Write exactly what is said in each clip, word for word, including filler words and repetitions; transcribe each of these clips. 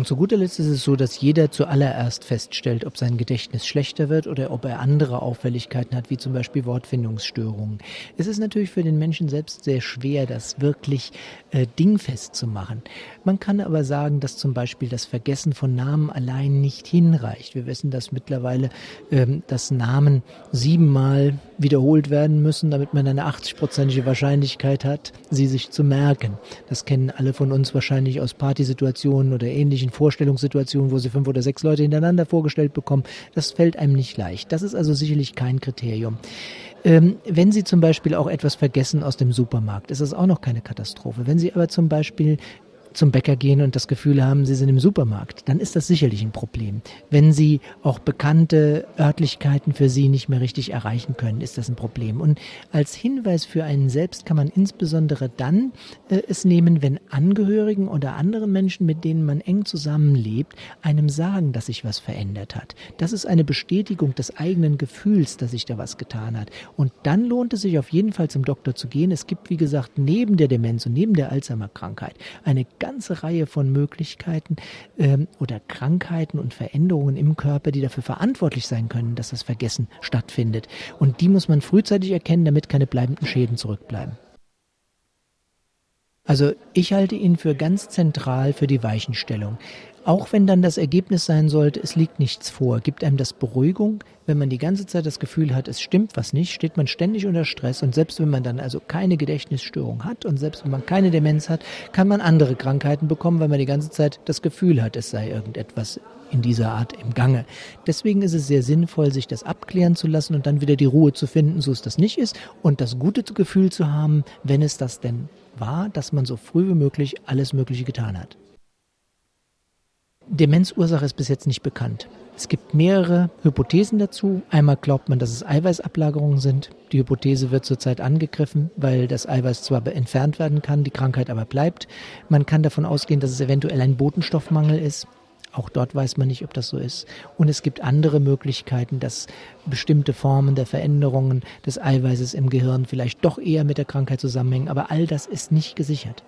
Und zu guter Letzt ist es so, dass jeder zuallererst feststellt, ob sein Gedächtnis schlechter wird oder ob er andere Auffälligkeiten hat, wie zum Beispiel Wortfindungsstörungen. Es ist natürlich für den Menschen selbst sehr schwer, das wirklich äh, dingfest zu machen. Man kann aber sagen, dass zum Beispiel das Vergessen von Namen allein nicht hinreicht. Wir wissen, dass mittlerweile ähm, dass Namen siebenmal wiederholt werden müssen, damit man eine achtzig-prozentige Wahrscheinlichkeit hat, sie sich zu merken. Das kennen alle von uns wahrscheinlich aus Partysituationen oder ähnlichen Vorstellungssituationen, wo sie fünf oder sechs Leute hintereinander vorgestellt bekommen. Das fällt einem nicht leicht. Das ist also sicherlich kein Kriterium. Ähm, wenn Sie zum Beispiel auch etwas vergessen aus dem Supermarkt, ist das auch noch keine Katastrophe. Wenn Sie aber zum Beispiel zum Bäcker gehen und das Gefühl haben, Sie sind im Supermarkt, dann ist das sicherlich ein Problem. Wenn Sie auch bekannte Örtlichkeiten für Sie nicht mehr richtig erreichen können, ist das ein Problem. Und als Hinweis für einen selbst kann man insbesondere dann äh, es nehmen, wenn Angehörigen oder andere Menschen, mit denen man eng zusammenlebt, einem sagen, dass sich was verändert hat. Das ist eine Bestätigung des eigenen Gefühls, dass sich da was getan hat. Und dann lohnt es sich auf jeden Fall zum Doktor zu gehen. Es gibt, wie gesagt, neben der Demenz und neben der Alzheimer-Krankheit eine ganze Reihe von Möglichkeiten ähm, oder Krankheiten und Veränderungen im Körper, die dafür verantwortlich sein können, dass das Vergessen stattfindet. Und die muss man frühzeitig erkennen, damit keine bleibenden Schäden zurückbleiben. Also ich halte ihn für ganz zentral für die Weichenstellung. Auch wenn dann das Ergebnis sein sollte, es liegt nichts vor, gibt einem das Beruhigung. Wenn man die ganze Zeit das Gefühl hat, es stimmt was nicht, steht man ständig unter Stress. Und selbst wenn man dann also keine Gedächtnisstörung hat und selbst wenn man keine Demenz hat, kann man andere Krankheiten bekommen, weil man die ganze Zeit das Gefühl hat, es sei irgendetwas in dieser Art im Gange. Deswegen ist es sehr sinnvoll, sich das abklären zu lassen und dann wieder die Ruhe zu finden, so es das nicht ist. Und das gute Gefühl zu haben, wenn es das denn war, dass man so früh wie möglich alles Mögliche getan hat. Demenzursache ist bis jetzt nicht bekannt. Es gibt mehrere Hypothesen dazu. Einmal glaubt man, dass es Eiweißablagerungen sind. Die Hypothese wird zurzeit angegriffen, weil das Eiweiß zwar entfernt werden kann, die Krankheit aber bleibt. Man kann davon ausgehen, dass es eventuell ein Botenstoffmangel ist. Auch dort weiß man nicht, ob das so ist. Und es gibt andere Möglichkeiten, dass bestimmte Formen der Veränderungen des Eiweißes im Gehirn vielleicht doch eher mit der Krankheit zusammenhängen. Aber all das ist nicht gesichert.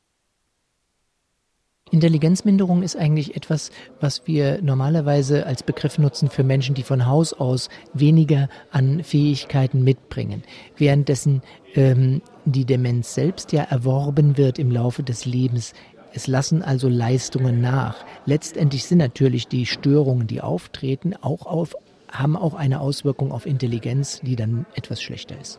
Intelligenzminderung ist eigentlich etwas, was wir normalerweise als Begriff nutzen für Menschen, die von Haus aus weniger an Fähigkeiten mitbringen. Währenddessen ähm, die Demenz selbst ja erworben wird im Laufe des Lebens. Es lassen also Leistungen nach. Letztendlich sind natürlich die Störungen, die auftreten, auch auf, haben auch eine Auswirkung auf Intelligenz, die dann etwas schlechter ist.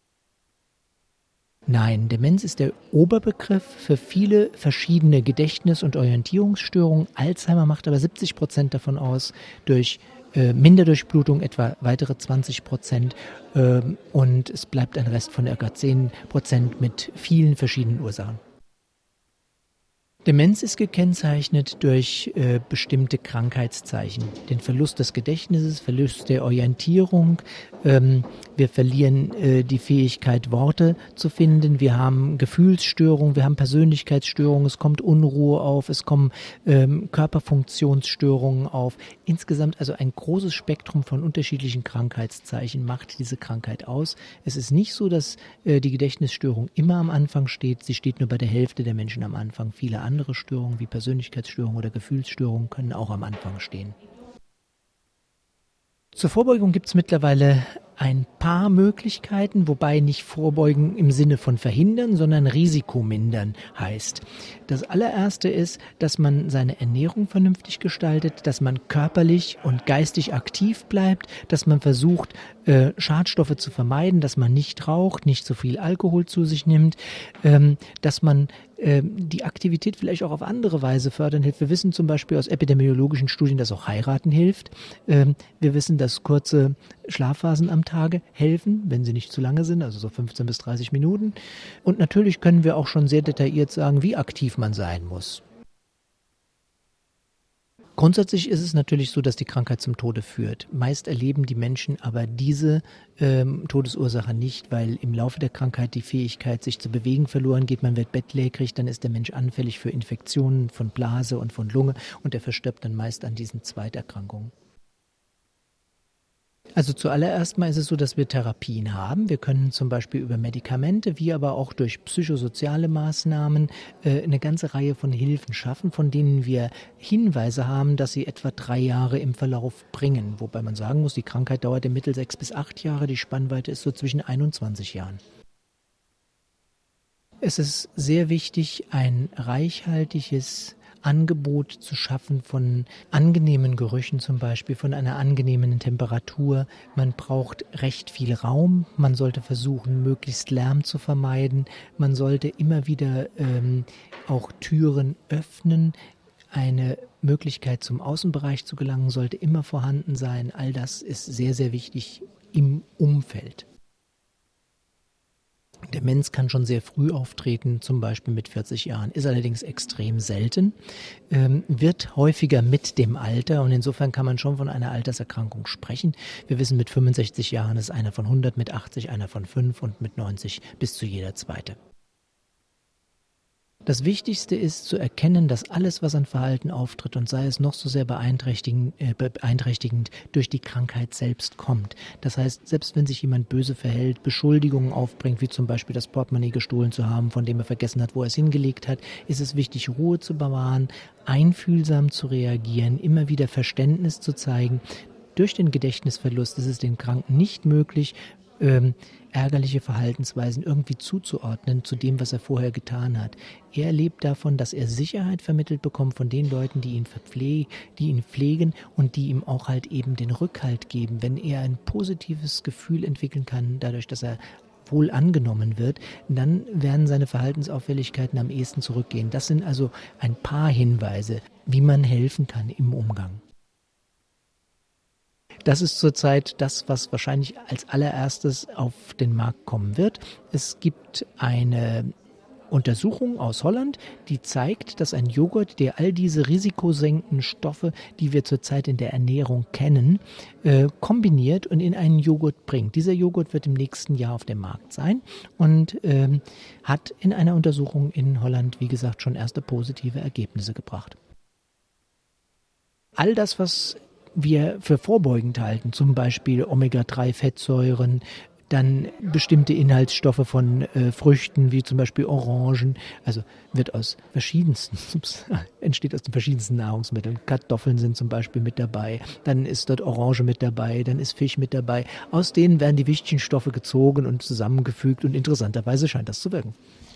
Nein, Demenz ist der Oberbegriff für viele verschiedene Gedächtnis- und Orientierungsstörungen. Alzheimer macht aber siebzig Prozent davon aus, durch äh, Minderdurchblutung etwa weitere zwanzig Prozent äh, und es bleibt ein Rest von etwa zehn Prozent mit vielen verschiedenen Ursachen. Demenz ist gekennzeichnet durch äh, bestimmte Krankheitszeichen. Den Verlust des Gedächtnisses, Verlust der Orientierung. Ähm, wir verlieren äh, die Fähigkeit, Worte zu finden. Wir haben Gefühlsstörungen, wir haben Persönlichkeitsstörungen. Es kommt Unruhe auf, es kommen ähm, Körperfunktionsstörungen auf. Insgesamt also ein großes Spektrum von unterschiedlichen Krankheitszeichen macht diese Krankheit aus. Es ist nicht so, dass äh, die Gedächtnisstörung immer am Anfang steht. Sie steht nur bei der Hälfte der Menschen am Anfang. Viele andere Andere Störungen wie Persönlichkeitsstörungen oder Gefühlsstörungen können auch am Anfang stehen. Zur Vorbeugung gibt es mittlerweile ein paar Möglichkeiten, wobei nicht vorbeugen im Sinne von verhindern, sondern Risiko mindern heißt. Das allererste ist, dass man seine Ernährung vernünftig gestaltet, dass man körperlich und geistig aktiv bleibt, dass man versucht, äh, Schadstoffe zu vermeiden, dass man nicht raucht, nicht so viel Alkohol zu sich nimmt, ähm, dass man ähm, die Aktivität vielleicht auch auf andere Weise fördern hilft. Wir wissen zum Beispiel aus epidemiologischen Studien, dass auch Heiraten hilft. Ähm, wir wissen, dass kurze Schlafphasen am Tage helfen, wenn sie nicht zu lange sind, also so fünfzehn bis dreißig Minuten. Und natürlich können wir auch schon sehr detailliert sagen, wie aktiv man sein muss. Grundsätzlich ist es natürlich so, dass die Krankheit zum Tode führt. Meist erleben die Menschen aber diese ähm, Todesursache nicht, weil im Laufe der Krankheit die Fähigkeit, sich zu bewegen, verloren geht. Man wird bettlägerig, dann ist der Mensch anfällig für Infektionen von Blase und von Lunge und er verstirbt dann meist an diesen Zweiterkrankungen. Also zuallererst mal ist es so, dass wir Therapien haben. Wir können zum Beispiel über Medikamente, wie aber auch durch psychosoziale Maßnahmen äh, eine ganze Reihe von Hilfen schaffen, von denen wir Hinweise haben, dass sie etwa drei Jahre im Verlauf bringen. Wobei man sagen muss, die Krankheit dauert im Mittel sechs bis acht Jahre, die Spannweite ist so zwischen einundzwanzig Jahren. Es ist sehr wichtig, ein reichhaltiges Angebot zu schaffen von angenehmen Gerüchen zum Beispiel, von einer angenehmen Temperatur. Man braucht recht viel Raum. Man sollte versuchen, möglichst Lärm zu vermeiden. Man sollte immer wieder ähm, auch Türen öffnen. Eine Möglichkeit zum Außenbereich zu gelangen sollte immer vorhanden sein. All das ist sehr, sehr wichtig im Umfeld. Demenz kann schon sehr früh auftreten, zum Beispiel mit vierzig Jahren, ist allerdings extrem selten, ähm, wird häufiger mit dem Alter und insofern kann man schon von einer Alterserkrankung sprechen. Wir wissen, mit fünfundsechzig Jahren ist einer von hundert, mit achtzig einer von fünf und mit neunzig bis zu jeder zweite. Das Wichtigste ist zu erkennen, dass alles, was an Verhalten auftritt und sei es noch so sehr beeinträchtigend, äh, beeinträchtigend durch die Krankheit selbst kommt. Das heißt, selbst wenn sich jemand böse verhält, Beschuldigungen aufbringt, wie zum Beispiel das Portemonnaie gestohlen zu haben, von dem er vergessen hat, wo er es hingelegt hat, ist es wichtig, Ruhe zu bewahren, einfühlsam zu reagieren, immer wieder Verständnis zu zeigen. Durch den Gedächtnisverlust ist es dem Kranken nicht möglich, Ähm, ärgerliche Verhaltensweisen irgendwie zuzuordnen zu dem, was er vorher getan hat. Er lebt davon, dass er Sicherheit vermittelt bekommt von den Leuten, die ihn verpflegen, die ihn pflegen und die ihm auch halt eben den Rückhalt geben. Wenn er ein positives Gefühl entwickeln kann, dadurch, dass er wohl angenommen wird, dann werden seine Verhaltensauffälligkeiten am ehesten zurückgehen. Das sind also ein paar Hinweise, wie man helfen kann im Umgang. Das ist zurzeit das, was wahrscheinlich als allererstes auf den Markt kommen wird. Es gibt eine Untersuchung aus Holland, die zeigt, dass ein Joghurt, der all diese risikosenkenden Stoffe, die wir zurzeit in der Ernährung kennen, äh, kombiniert und in einen Joghurt bringt. Dieser Joghurt wird im nächsten Jahr auf dem Markt sein und ähm, hat in einer Untersuchung in Holland, wie gesagt, schon erste positive Ergebnisse gebracht. All das, was wir für vorbeugend halten, zum Beispiel Omega drei Fettsäuren, dann bestimmte Inhaltsstoffe von äh, Früchten, wie zum Beispiel Orangen, also wird aus verschiedensten, entsteht aus den verschiedensten Nahrungsmitteln. Kartoffeln sind zum Beispiel mit dabei, dann ist dort Orange mit dabei, dann ist Fisch mit dabei. Aus denen werden die wichtigen Stoffe gezogen und zusammengefügt und interessanterweise scheint das zu wirken.